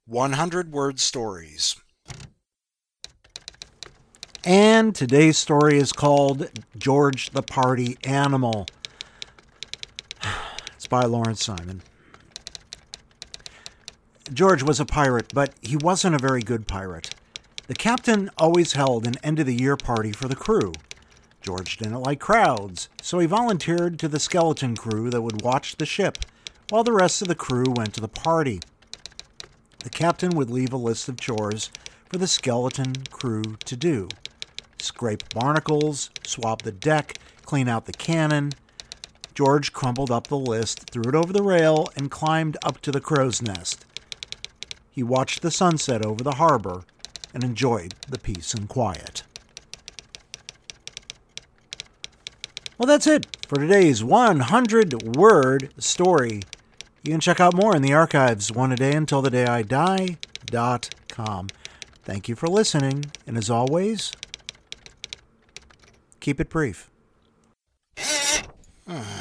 100-word stories. And today's story is called George the Party Animal. It's by Lawrence Simon. George was a pirate, but he wasn't a very good pirate. The captain always held an end-of-the-year party for the crew. George didn't like crowds, so he volunteered to the skeleton crew that would watch the ship, while the rest of the crew went to the party. The captain would leave a list of chores for the skeleton crew to do. Scrape barnacles, swab the deck, clean out the cannon. George crumpled up the list, threw it over the rail, and climbed up to the crow's nest. He watched the sunset over the harbor and enjoyed the peace and quiet. Well, that's it for today's 100-word story. You can check out more in the archives, oneadayuntilthedayidie.com. Thank you for listening, and as always, keep it brief.